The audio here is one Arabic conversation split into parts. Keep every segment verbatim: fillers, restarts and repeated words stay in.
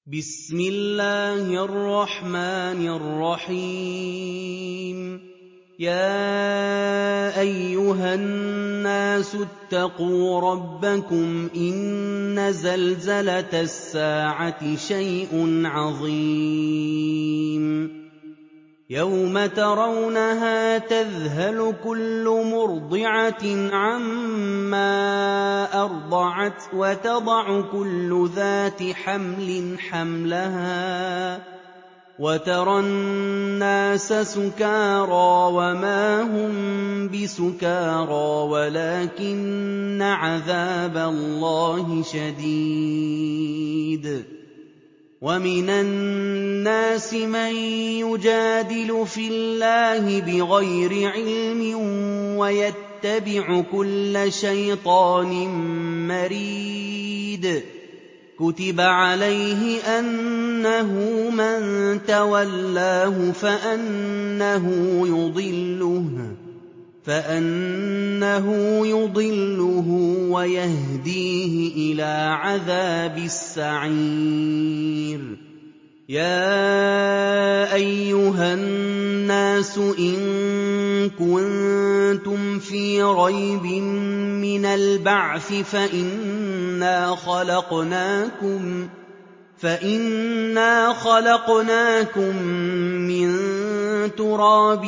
بسم الله الرحمن الرحيم يا أيها الناس اتقوا ربكم إن زلزلة الساعة شيء عظيم يوم ترونها تذهل كل مرضعة عما أرضعت وتضع كل ذات حمل حملها وترى الناس سكارى وما هم بسكارى ولكن عذاب الله شديد ومن الناس من يجادل في الله بغير علم ويتبع كل شيطان مريد كتب عليه أنه من تولاه فأنه يضله فأنه يضله ويهديه إلى عذاب السعير يا أيها الناس إن كنتم في ريب من البعث فإنا خلقناكم فإنا خلقناكم من تراب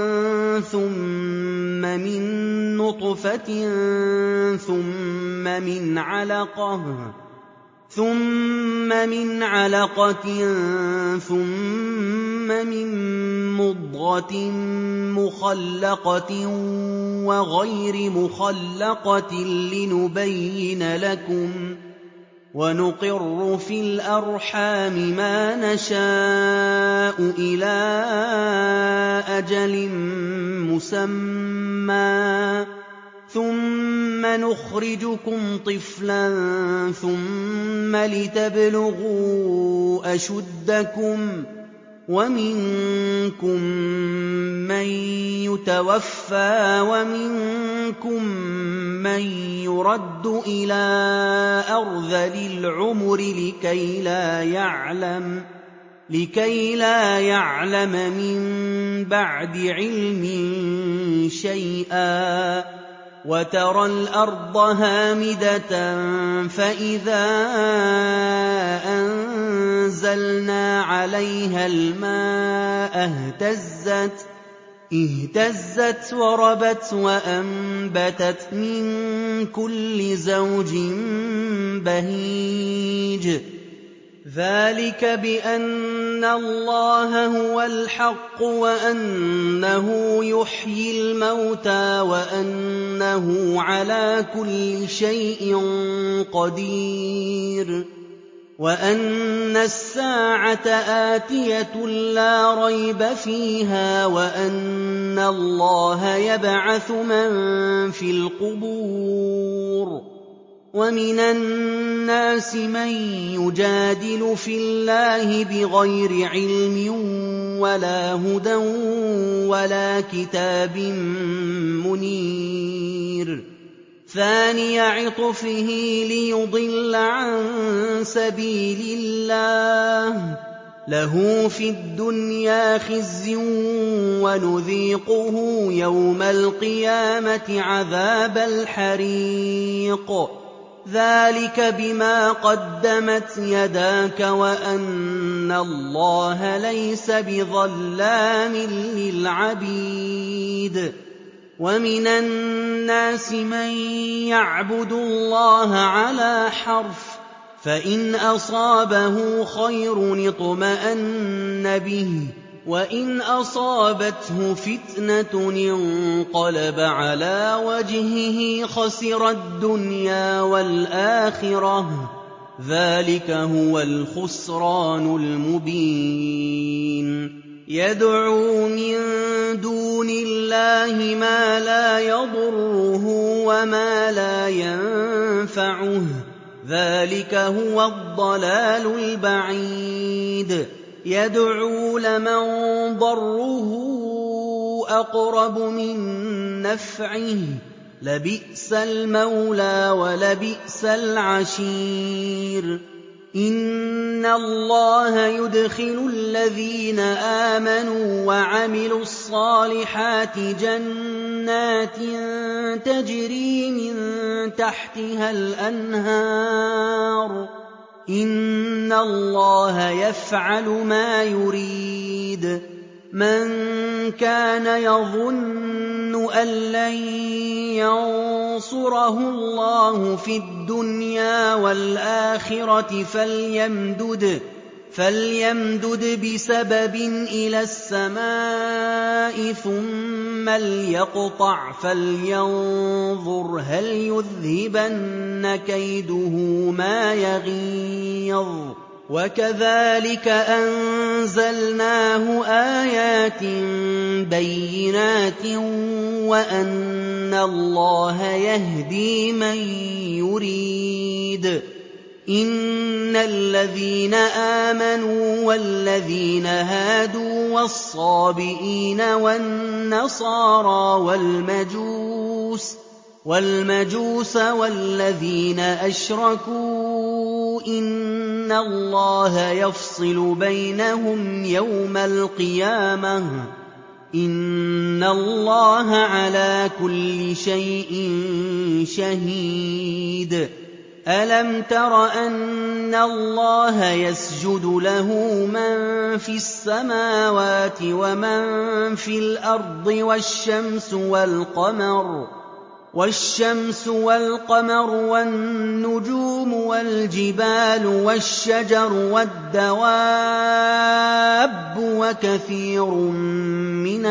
ثم من نطفة ثم من علقة ثم من علقة ثم من مضغة مخلقة وغير مخلقة لنبين لكم ونقر في الأرحام ما نشاء إلى أجل مسمى ثم نخرجكم طفلا ثم لتبلغوا أشدكم ومنكم من يتوفى ومنكم من يرد إلى أرذل العمر لكي لا يعلم لكي لا يعلم من بعد علم شيئا وترى الأرض هامدة فإذا أنزلنا عليها الماء اهتزت اهتزت وربت وأنبتت من كل زوج بهيج ذلك بأن الله هو الحق وأنه يحيي الموتى وأنه على كل شيء قدير وأن الساعة آتية لا ريب فيها وأن الله يبعث من في القبور ومن الناس من يجادل في الله بغير علم ولا هدى ولا كتاب منير ثاني عطفه ليضل عن سبيل الله له في الدنيا خزي ونذيقه يوم القيامة عذاب الحريق ذلك بما قدمت يداك وأن الله ليس بظلام للعبيد ومن الناس من يعبد الله على حرف فإن أصابه خير اطمأن به وإن أصابته فتنة انقلب على وجهه خسر الدنيا والآخرة ذلك هو الخسران المبين يدعو من دون الله ما لا يضره وما لا ينفعه ذلك هو الضلال البعيد يدعو لمن ضره أقرب من نفعه لبئس المولى ولبئس العشير إِنَّ اللَّهَ يُدْخِلُ الَّذِينَ آمَنُوا وَعَمِلُوا الصَّالِحَاتِ جَنَّاتٍ تَجْرِي مِن تَحْتِهَا الْأَنْهَارُ ۚ إِنَّ اللَّهَ يَفْعَلُ مَا يُرِيدُ مَن كَانَ يَظُنُّ أَن لَّن يَنصُرَهُ اللَّهُ فِي الدُّنْيَا وَالْآخِرَةِ فَلْيَمْدُدْ فَلْيَمْدُدْ بِسَبَبٍ إِلَى السَّمَاءِ ثُمَّ لْيَقْطَعْ فَلْيَنظُرْ هَلْ يُذْهِبَنَّ كَيْدُهُ مَا يَغِيظُ وَكَذَٰلِكَ أَنزَلْنَاهُ آيَاتٍ بَيِّنَاتٍ وَأَنَّ اللَّهَ يَهْدِي مَن يُرِيدُ إِنَّ الَّذِينَ آمَنُوا وَالَّذِينَ هَادُوا وَالصَّابِئِينَ وَالنَّصَارَىٰ وَالْمَجُوسَ وَالْمَجُوسَ وَالَّذِينَ أَشْرَكُوا إِنَّ اللَّهَ يَفْصِلُ بَيْنَهُمْ يَوْمَ الْقِيَامَةِ ۚ إِنَّ اللَّهَ عَلَىٰ كُلِّ شَيْءٍ شَهِيدٌ أَلَمْ تَرَ أَنَّ اللَّهَ يَسْجُدُ لَهُ مَن فِي السَّمَاوَاتِ وَمَن فِي الْأَرْضِ وَالشَّمْسُ وَالْقَمَرُ وَالشَّمْسُ وَالْقَمَرُ وَالنُّجُومُ وَالْجِبَالُ وَالشَّجَرُ وَالدَّوَابُّ وَكَثِيرٌ مِّنَ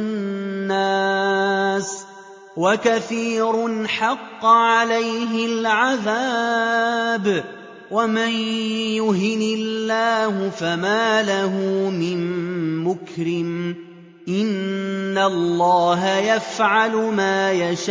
النَّاسِ وَكَثِيرٌ حَقَّ عَلَيْهِ الْعَذَابُ وَمَن يُهِنِ اللَّهُ فَمَا لَهُ مِن مُّكْرِمٍ إِنَّ اللَّهَ يَفْعَلُ مَا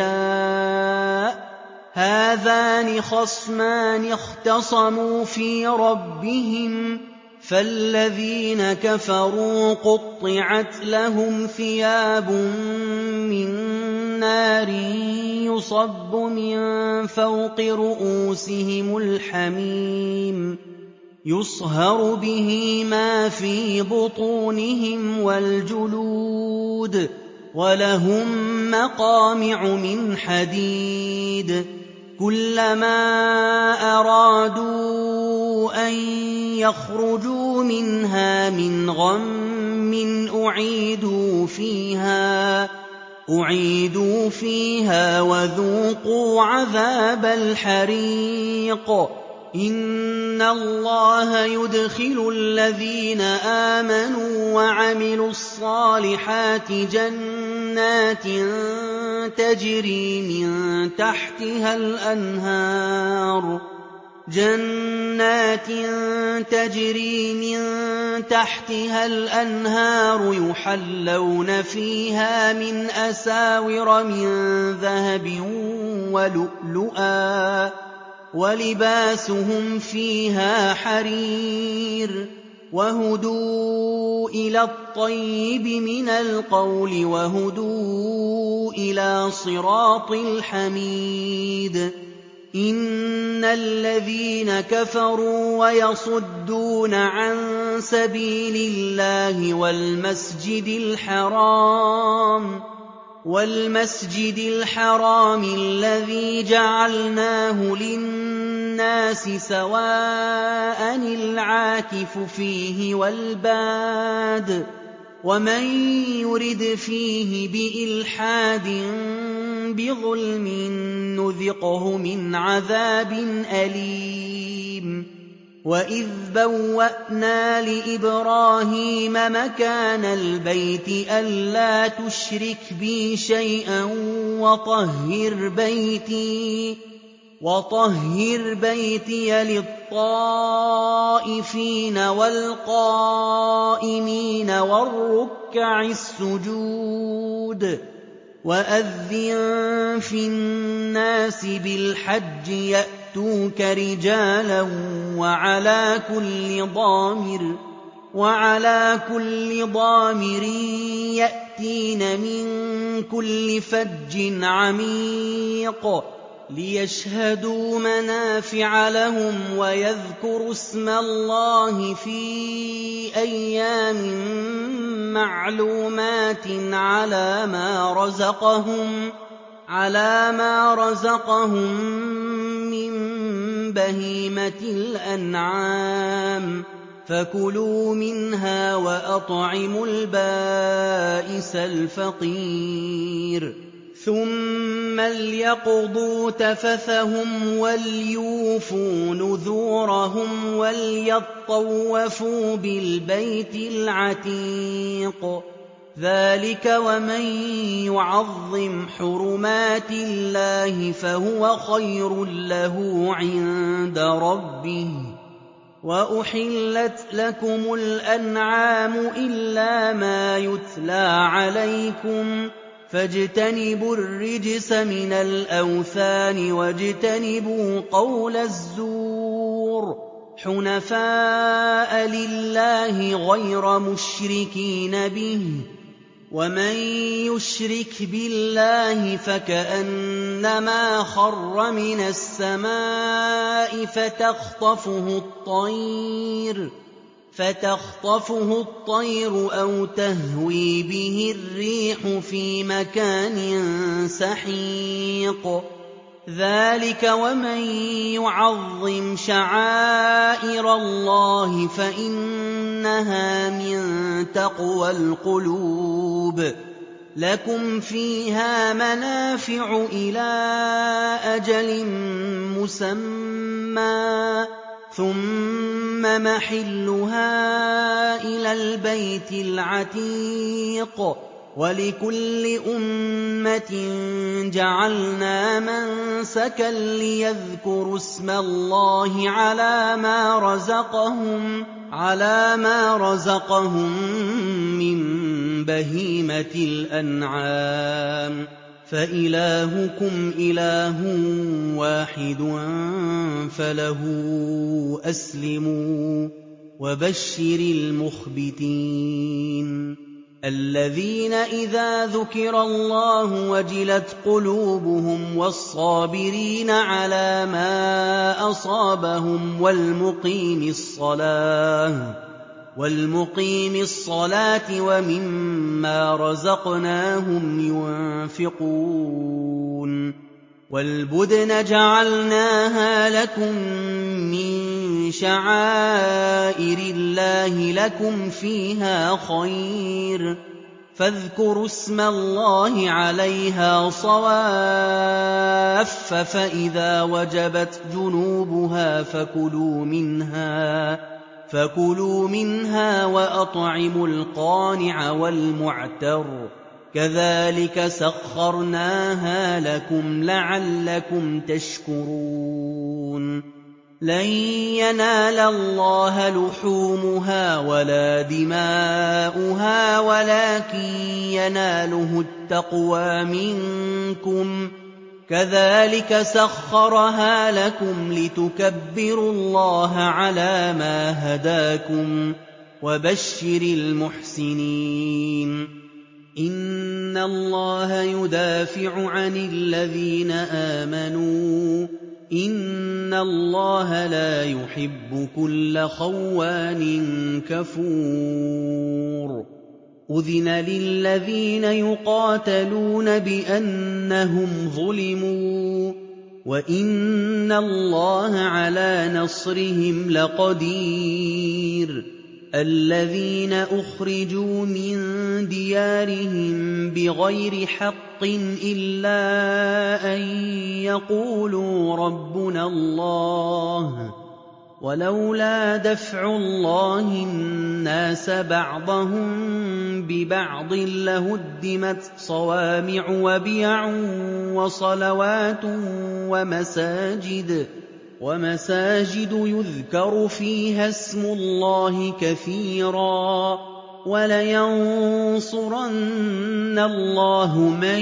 يَشَاءُ هَٰذَانِ خَصْمَانِ اخْتَصَمُوا فِي رَبِّهِمْ فَالَّذِينَ كَفَرُوا قُطِّعَتْ لَهُمْ ثِيَابٌ مِّن نَّارٍ يُصَبُّ مِن فَوْقِ رُءُوسِهِمُ الْحَمِيمُ يُصْهَرُ بِهِ مَا فِي بُطُونِهِمْ وَالْجُلُودُ وَلَهُم مَّقَامِعُ مِنْ حَدِيدٍ كُلَّمَا أَرَادُوا أَن يَخْرُجُوا مِنْهَا مِنْ غَمٍّ أُعِيدُوا فِيهَا أُعِيدُوا فِيهَا وَذُوقُوا عَذَابَ الْحَرِيقِ إِنَّ اللَّهَ يُدْخِلُ الَّذِينَ آمَنُوا وَعَمِلُوا الصَّالِحَاتِ جَنَّاتٍ تَجْرِي مِن تَحْتِهَا الْأَنْهَارُ جَنَّاتٍ تَجْرِي مِن تَحْتِهَا الْأَنْهَارُ يُحَلَّوْنَ فِيهَا مِنْ أَسَاوِرَ مِن ذَهَبٍ وَلُؤْلُؤًا وَلِبَاسُهُمْ فِيهَا حَرِيرٌ وَهُدُوا إِلَى الطَّيِّبِ مِنَ الْقَوْلِ وَهُدُوا إِلَىٰ صِرَاطِ الْحَمِيدِ إِنَّ الَّذِينَ كَفَرُوا وَيَصُدُّونَ عَن سَبِيلِ اللَّهِ وَالْمَسْجِدِ الْحَرَامِ وَالْمَسْجِدِ الْحَرَامِ الَّذِي جَعَلْنَاهُ لِلنَّاسِ سَوَاءً الْعَاكِفُ فِيهِ وَالْبَادِ وَمَن يُرِدْ فِيهِ بِإِلْحَادٍ بِظُلْمٍ نُّذِقْهُ مِنْ عَذَابٍ أَلِيمٍ وَإِذْ بَوَّأْنَا لِإِبْرَاهِيمَ مَكَانَ الْبَيْتِ أَلَّا تُشْرِكْ بِي شَيْئًا وَطَهِّرْ بَيْتِيَ وَطَهِّرْ بَيْتِيَ لِلطَّائِفِينَ وَالْقَائِمِينَ وَالرُّكَّعِ السُّجُودِ وَأَذِّن فِي النَّاسِ بِالْحَجِّ يَأْتُوكَ رِجَالًا وَعَلَىٰ كُلِّ ضَامِرٍ وَعَلَىٰ كُلِّ ضَامِرٍ يَأْتِينَ مِن كُلِّ فَجٍّ عَمِيقٍ لِيَشْهَدُوا مَنَافِعَ لَهُمْ وَيَذْكُرُوا اسْمَ اللَّهِ فِي أَيَّامٍ مَّعْلُومَاتٍ عَلَىٰ مَا رَزَقَهُم عَلَىٰ مَا رَزَقَهُم مِّن بَهِيمَةِ الْأَنْعَامِ ۖ فَكُلُوا مِنْهَا وَأَطْعِمُوا الْبَائِسَ الْفَقِيرَ ثُمَّ لْيَقْضُوا تَفَثَهُمْ وَلْيُوفُوا نُذُورَهُمْ وَلْيَطَّوَّفُوا بِالْبَيْتِ الْعَتِيقِ ذَٰلِكَ وَمَن يُعَظِّمْ حُرُمَاتِ اللَّهِ فَهُوَ خَيْرٌ لَّهُ عِندَ رَبِّهِ ۗ وَأُحِلَّتْ لَكُمُ الْأَنْعَامُ إِلَّا مَا يُتْلَىٰ عَلَيْكُمْ ۖ فَاجْتَنِبُوا الرِّجْسَ مِنَ الْأَوْثَانِ وَاجْتَنِبُوا قَوْلَ الزُّورِ حُنَفَاءَ لِلَّهِ غَيْرَ مُشْرِكِينَ بِهِ ۚ وَمَن يُشْرِكْ بِاللَّهِ فَكَأَنَّمَا خَرَّ مِنَ السَّمَاءِ فَتَخْطَفُهُ الطَّيْرُ فَتَخْطَفُهُ الطَّيْرُ أَوْ تَهْوِي بِهِ الرِّيحُ فِي مَكَانٍ سَحِيقٍ ذَٰلِكَ وَمَن يُعَظِّمْ شَعَائِرَ اللَّهِ فَإِنَّهَا مِن تَقْوَى الْقُلُوبِ لَكُمْ فِيهَا مَنَافِعُ إِلَىٰ أَجَلٍ مُّسَمًّى ثُمَّ مَحِلُّهَا إِلَى الْبَيْتِ الْعَتِيقِ وَلِكُلِّ أُمَّةٍ جَعَلْنَا مَنسَكًا لِّيَذْكُرُوا اسْمَ اللَّهِ عَلَىٰ مَا رَزَقَهُمْ عَلَىٰ مَا رَزَقَهُم مِّن بَهِيمَةِ الْأَنْعَامِ ۖ فَإِلَٰهُكُمْ إِلَٰهٌ وَاحِدٌ فَلَهُ أَسْلِمُوا ۗ وَبَشِّرِ الْمُخْبِتِينَ الَّذِينَ إِذَا ذُكِرَ اللَّهُ وَجِلَتْ قُلُوبُهُمْ وَالصَّابِرِينَ عَلَىٰ مَا أَصَابَهُمْ وَالْمُقِيمِي الصَّلَاةِ وَمِمَّا رَزَقْنَاهُمْ يُنفِقُونَ وَالْبُدْنَ جَعَلْنَاهَا لَكُم مِّن شَعَائِرِ اللَّهِ لَكُمْ فِيهَا خَيْرٌ فاذكروا اسم الله عليها صواف فإذا وجبت جنوبها فكلوا منها فكلوا منها وأطعموا القانع والمعتر كذلك سخرناها لكم لعلكم تشكرون لن ينال الله لحومها ولا دماؤها ولكن يناله التقوى منكم كذلك سخرها لكم لتكبروا الله على ما هداكم وبشر المحسنين إن الله يدافع عن الذين آمنوا إن الله لا يحب كل خوان كفور أذن للذين يقاتلون بأنهم ظلموا وإن الله على نصرهم لقدير الذين أخرجوا من ديارهم بغير حق إلا أن يقولوا ربنا الله ولولا دفع الله الناس بعضهم ببعض لهدمت صوامع وبيع وصلوات ومساجد ومساجد يذكر فيها اسم الله كثيرا ولينصرن الله من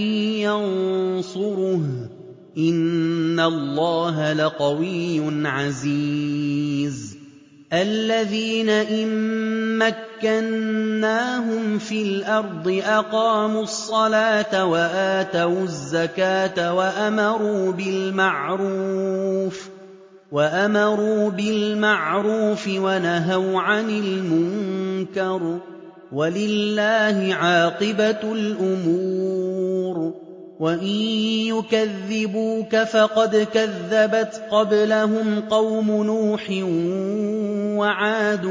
ينصره إن الله لقوي عزيز الَّذِينَ إِن مَّكَّنَّاهُمْ فِي الْأَرْضِ أَقَامُوا الصَّلَاةَ وَآتَوُا الزَّكَاةَ وَأَمَرُوا بِالْمَعْرُوفِ وَأَمَرُوا بِالْمَعْرُوفِ وَنَهَوْا عَنِ الْمُنكَرِ ۗ وَلِلَّهِ عَاقِبَةُ الْأُمُورِ. وَإِن يُكَذِّبُوكَ فَقَدْ كَذَّبَتْ قَبْلَهُمْ قَوْمُ نُوحٍ وَعَادٌ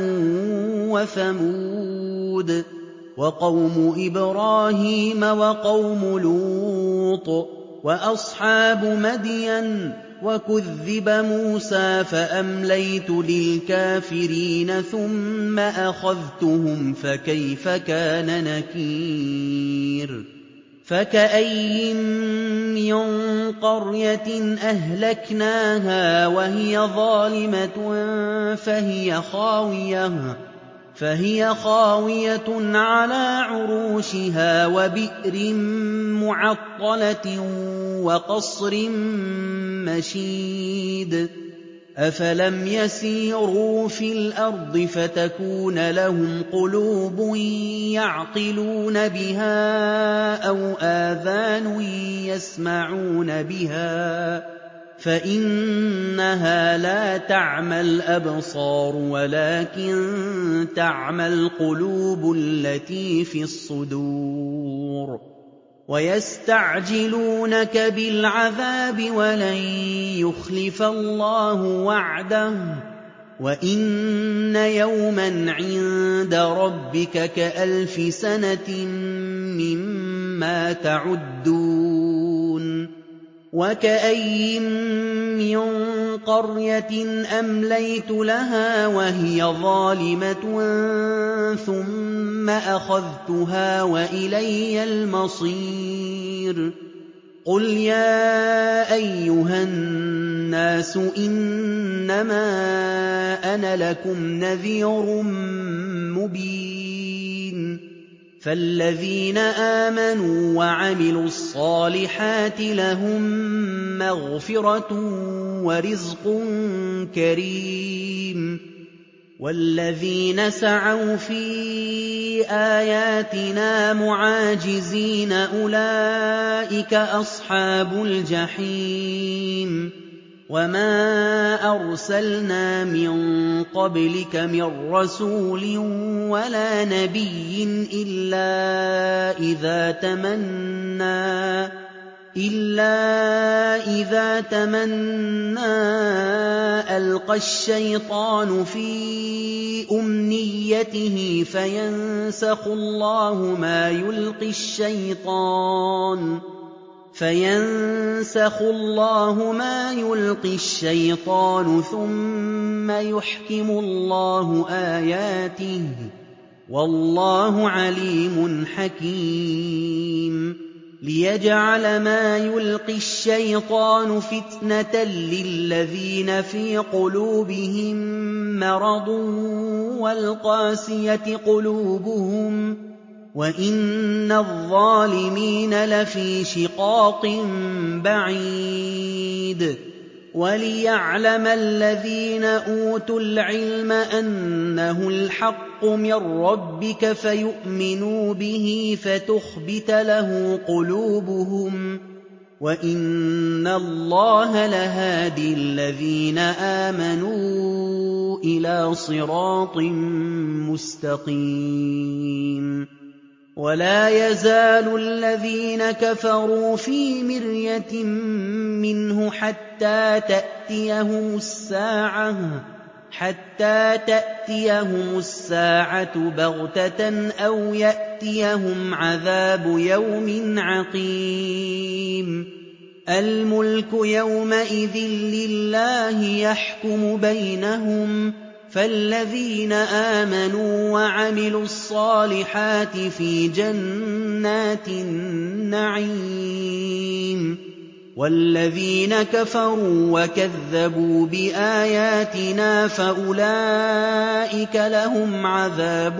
وَثَمُودُ وَقَوْمُ إِبْرَاهِيمَ وَقَوْمُ لُوطٍ وَأَصْحَابُ مَدْيَنَ ۖ وَكُذِّبَ مُوسَىٰ فَأَمْلَيْتُ لِلْكَافِرِينَ ثُمَّ أَخَذْتُهُمْ فَكَيْفَ كَانَ نَكِيرِ. فَكَأَيِّن مِّن قَرْيَةٍ أَهْلَكْنَاهَا وَهِيَ ظَالِمَةٌ فَهِيَ خَاوِيَةٌ فهي خاوية عَلَىٰ عُرُوشِهَا وَبِئْرٍ مُّعَطَّلَةٍ وَقَصْرٍ مَّشِيدٍ. أَفَلَمْ يَسِيرُوا فِي الْأَرْضِ فَتَكُونَ لَهُمْ قُلُوبٌ يَعْقِلُونَ بِهَا أَوْ آذَانٌ يَسْمَعُونَ بِهَا ۖ فَإِنَّهَا لَا تَعْمَى الْأَبْصَارُ وَلَٰكِن تَعْمَى الْقُلُوبُ الَّتِي فِي الصُّدُورِ. وَيَسْتَعْجِلُونَكَ بِالْعَذَابِ وَلَن يُخْلِفَ اللَّهُ وَعْدَهُ ۚ وَإِنَّ يَوْمًا عِندَ رَبِّكَ كَأَلْفِ سَنَةٍ مِّمَّا تَعُدُّونَ. وَكَأَيِّن مِّن قَرْيَةٍ أَمْلَيْتُ لَهَا وَهِيَ ظَالِمَةٌ ثُمَّ أَخَذْتُهَا وَإِلَيَّ الْمَصِيرُ. قُلْ يَا أَيُّهَا النَّاسُ إِنَّمَا أَنَا لَكُمْ نَذِيرٌ مُّبِينٌ. فَالَّذِينَ آمَنُوا وَعَمِلُوا الصَّالِحَاتِ لَهُم مَّغْفِرَةٌ وَرِزْقٌ كَرِيمٌ. وَالَّذِينَ سَعَوْا فِي آيَاتِنَا مُعَاجِزِينَ أُولَٰئِكَ أَصْحَابُ الْجَحِيمِ. وَمَا أَرْسَلْنَا مِن قَبْلِكَ مِن رَّسُولٍ وَلَا نَبِيٍّ إِلَّا إِذَا تَمَنَّىٰ إِلَّا إِذَا تَمَنَّىٰ أَلْقَى الشَّيْطَانُ فِي أُمْنِيَّتِهِ فَيَنسَخُ اللَّهُ مَا يُلْقِي الشَّيْطَانُ فَيَنسَخُ اللَّهُ مَا يُلْقِي الشَّيْطَانُ ثُمَّ يُحْكِمُ اللَّهُ آيَاتِهِ ۗ وَاللَّهُ عَلِيمٌ حَكِيمٌ. لِيَجْعَلَ مَا يُلْقِي الشَّيْطَانُ فِتْنَةً لِّلَّذِينَ فِي قُلُوبِهِم مَّرَضٌ وَالْقَاسِيَةِ قُلُوبُهُمْ ۗ وَإِنَّ الظَّالِمِينَ لَفِي شِقَاقٍ بَعِيدٍ. وَلِيَعْلَمَ الَّذِينَ أُوتُوا الْعِلْمَ أَنَّهُ الْحَقُّ مِن رَّبِّكَ فَيُؤْمِنُوا بِهِ فَتُخْبِتَ لَهُ قُلُوبُهُمْ ۗ وَإِنَّ اللَّهَ لَهَادِي الَّذِينَ آمَنُوا إِلَىٰ صِرَاطٍ مُّسْتَقِيمٍ. وَلَا يَزَالُ الَّذِينَ كَفَرُوا فِي مِرْيَةٍ مِّنْهُ حَتَّىٰ تَأْتِيَهُمُ السَّاعَةُ حَتَّىٰ تَأْتِيَهُمُ السَّاعَةُ بَغْتَةً أَوْ يَأْتِيَهُمْ عَذَابُ يَوْمٍ عَقِيمٍ. الْمُلْكُ يَوْمَئِذٍ لِّلَّهِ يَحْكُمُ بَيْنَهُمْ ۚ فَالَّذِينَ آمَنُوا وَعَمِلُوا الصَّالِحَاتِ فِي جَنَّاتِ النَّعِيمِ، وَالَّذِينَ كَفَرُوا وَكَذَّبُوا بِآيَاتِنَا فَأُولَٰئِكَ لَهُمْ عَذَابٌ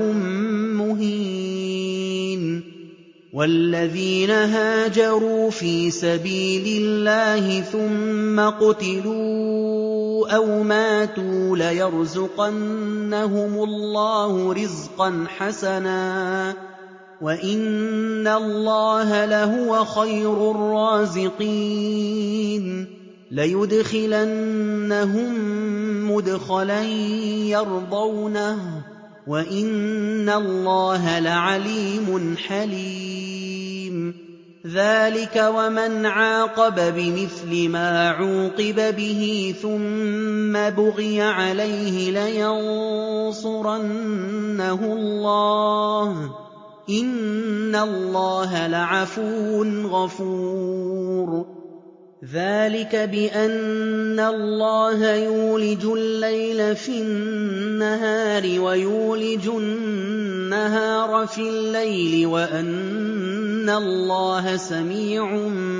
مُّهِينٌ. وَالَّذِينَ هَاجَرُوا فِي سَبِيلِ اللَّهِ ثُمَّ قُتِلُوا أَوْ مَاتُوا لَيَرْزُقَنَّهُمُ اللَّهُ رِزْقًا حَسَنًا وَإِنَّ اللَّهَ لَهُوَ خَيْرُ الرَّازِقِينَ لَيُدْخِلَنَّهُم مُّدْخَلًا يَرْضَوْنَهُ وَإِنَّ اللَّهَ لَعَلِيمٌ حَلِيمٌ ذَٰلِكَ وَمَنْ عَاقَبَ بِمِثْلِ مَا عُوقِبَ بِهِ ثُمَّ بُغِيَ عَلَيْهِ لَيَنصُرَنَّهُ اللَّهُ ۗ إِنَّ اللَّهَ لَعَفُوٌّ غَفُورٌ ذَٰلِكَ بِأَنَّ اللَّهَ يُولِجُ اللَّيْلَ فِي النَّهَارِ وَيُولِجُ النَّهَارَ فِي اللَّيْلِ وَأَنَّ اللَّهَ سَمِيعٌ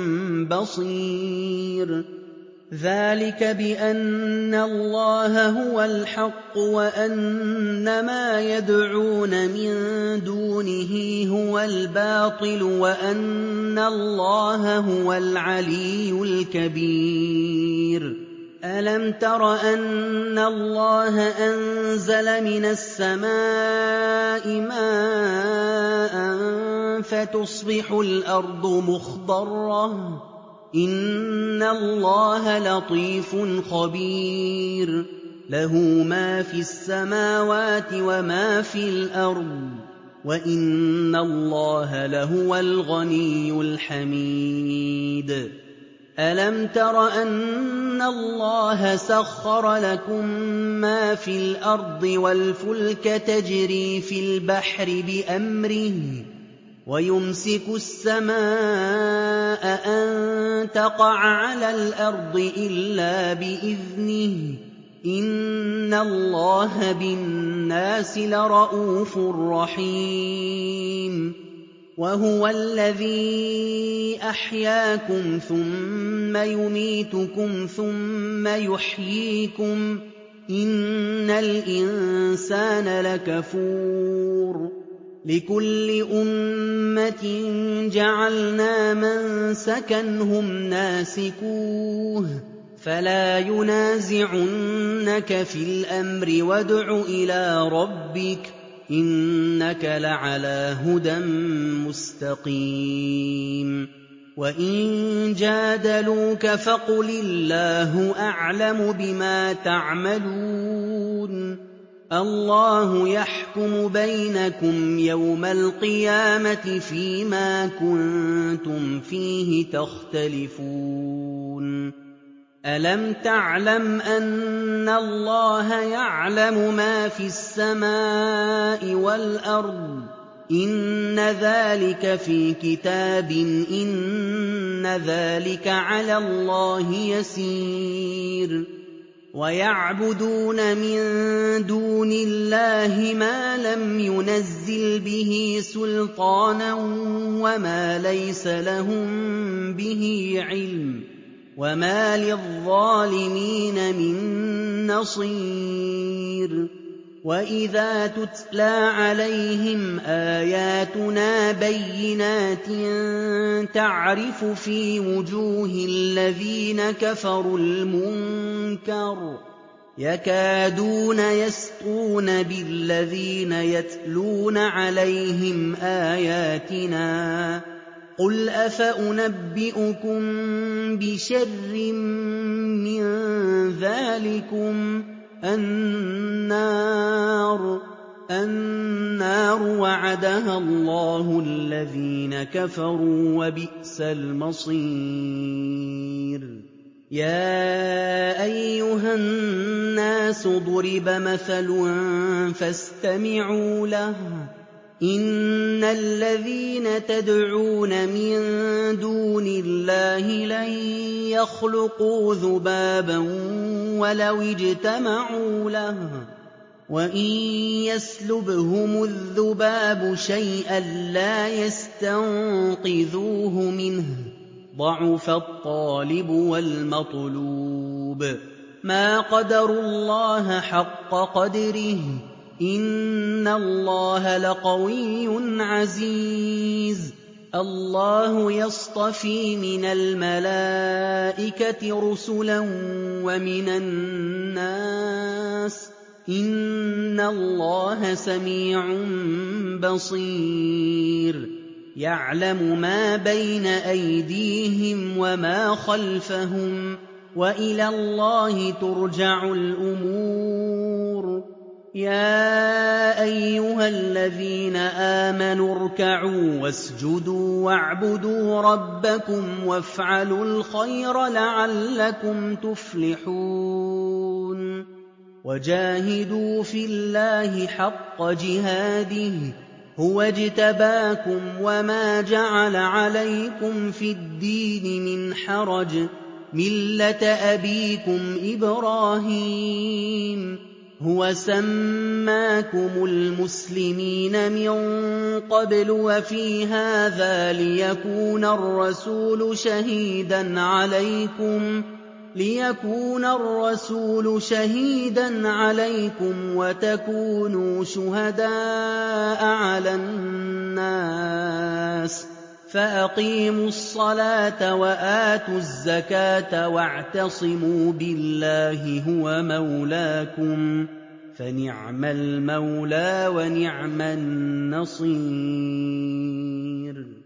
بَصِيرٌ ذَٰلِكَ بِأَنَّ اللَّهَ هُوَ الْحَقُّ وَأَنَّ مَا يَدْعُونَ مِن دُونِهِ هُوَ الْبَاطِلُ وَأَنَّ اللَّهَ هُوَ الْعَلِيُّ الْكَبِيرُ أَلَمْ تَرَ أَنَّ اللَّهَ أَنزَلَ مِنَ السَّمَاءِ مَاءً فَتُصْبِحُ الْأَرْضُ مُخْضَرَّةً ۗ إِنَّ اللَّهَ لَطِيفٌ خَبِيرٌ لَّهُ مَا فِي السَّمَاوَاتِ وَمَا فِي الْأَرْضِ ۗ وَإِنَّ اللَّهَ لَهُوَ الْغَنِيُّ الْحَمِيدُ أَلَمْ تَرَ أَنَّ اللَّهَ سَخَّرَ لَكُم مَّا فِي الْأَرْضِ وَالْفُلْكَ تَجْرِي فِي الْبَحْرِ بِأَمْرِهِ وَيُمْسِكُ السَّمَاءَ أَن تَقَعَ عَلَى الْأَرْضِ إِلَّا بِإِذْنِهِ ۗ إِنَّ اللَّهَ بِالنَّاسِ لَرَءُوفٌ رَّحِيمٌ وَهُوَ الَّذِي أَحْيَاكُمْ ثُمَّ يُمِيتُكُمْ ثُمَّ يُحْيِيكُمْ ۗ إِنَّ الْإِنسَانَ لَكَفُورٌ لِكُلِّ أُمَّةٍ جَعَلْنَا مَنسَكًا هُمْ نَاسِكُوهُ فَلَا يُنَازِعُنَّكَ فِي الْأَمْرِ وَادْعُ إِلَىٰ رَبِّكَ ۖ إِنَّكَ لَعَلَىٰ هُدًى مُّسْتَقِيمٍ وَإِن جَادَلُوكَ فَقُلِ اللَّهُ أَعْلَمُ بِمَا تَعْمَلُونَ اللَّهُ يَحْكُمُ بَيْنَكُمْ يَوْمَ الْقِيَامَةِ فِيمَا كُنتُمْ فِيهِ تَخْتَلِفُونَ أَلَمْ تَعْلَمْ أَنَّ اللَّهَ يَعْلَمُ مَا فِي السَّمَاءِ وَالْأَرْضِ ۗ إِنَّ ذَٰلِكَ فِي كِتَابٍ ۚ إِنَّ ذَٰلِكَ عَلَى اللَّهِ يَسِيرٌ وَيَعْبُدُونَ مِن دُونِ اللَّهِ مَا لَمْ يُنَزِّلْ بِهِ سُلْطَانًا وَمَا لَيْسَ لَهُم بِهِ عِلْمٌ ۗ وَمَا لِلظَّالِمِينَ مِن نَّصِيرٍ وَإِذَا تُتْلَىٰ عَلَيْهِمْ آيَاتُنَا بَيِّنَاتٍ تَعْرِفُ فِي وُجُوهِ الَّذِينَ كَفَرُوا الْمُنكَرَ يَكَادُونَ يَسْطُونَ بِالَّذِينَ يَتْلُونَ عَلَيْهِمْ آيَاتِنَا ۗ قُلْ أَفَأُنَبِّئُكُم بِشَرٍّ مِّن ذَٰلِكُمْ النَّارُ النَّارُ وَعَدَهَا اللَّهُ الَّذِينَ كَفَرُوا ۖ وَبِئْسَ الْمَصِيرُ يَا أَيُّهَا النَّاسُ ضُرِبَ مَثَلٌ فَاسْتَمِعُوا لَهُ ۚ إِنَّ الَّذِينَ تَدْعُونَ مِن دُونِ اللَّهِ لَن يَخْلُقُوا ذُبَابًا وَلَوِ اجْتَمَعُوا لَهُ ۖ وَإِن يَسْلُبْهُمُ الذُّبَابُ شَيْئًا لَّا يَسْتَنقِذُوهُ مِنْهُ ۚ ضَعُفَ الطَّالِبُ وَالْمَطْلُوبُ مَا قَدَرُوا اللَّهَ حَقَّ قَدْرِهِ ۗ إِنَّ اللَّهَ لَقَوِيٌّ عَزِيزٌ اللَّهُ يَصْطَفِي مِنَ الْمَلَائِكَةِ رُسُلًا وَمِنَ النَّاسِ ۚ إِنَّ اللَّهَ سَمِيعٌ بَصِيرٌ يَعْلَمُ مَا بَيْنَ أَيْدِيهِمْ وَمَا خَلْفَهُمْ ۗ وَإِلَى اللَّهِ تُرْجَعُ الْأُمُورُ يَا أَيُّهَا الَّذِينَ آمَنُوا ارْكَعُوا وَاسْجُدُوا وَاعْبُدُوا رَبَّكُمْ وَافْعَلُوا الْخَيْرَ لَعَلَّكُمْ تُفْلِحُونَ وَجَاهِدُوا فِي اللَّهِ حَقَّ جِهَادِهِ ۚ هُوَ اجْتَبَاكُمْ وَمَا جَعَلَ عَلَيْكُمْ فِي الدِّينِ مِنْ حَرَجٍ ۚ مِّلَّةَ أَبِيكُمْ إِبْرَاهِيمَ ۚ هُوَ سَمَّاكُمُ الْمُسْلِمِينَ مِن قَبْلُ وَفِي هَٰذَا لِيَكُونَ الرَّسُولُ شَهِيدًا عَلَيْكُمْ لِيَكُونَ الرَّسُولُ شَهِيدًا عَلَيْكُمْ وَتَكُونُوا شُهَدَاءَ عَلَى النَّاسِ ۚ فَأَقِيمُوا الصَّلَاةَ وَآتُوا الزَّكَاةَ وَاعْتَصِمُوا بِاللَّهِ هُوَ مَوْلَاكُمْ ۖ فَنِعْمَ الْمَوْلَىٰ وَنِعْمَ النَّصِيرُ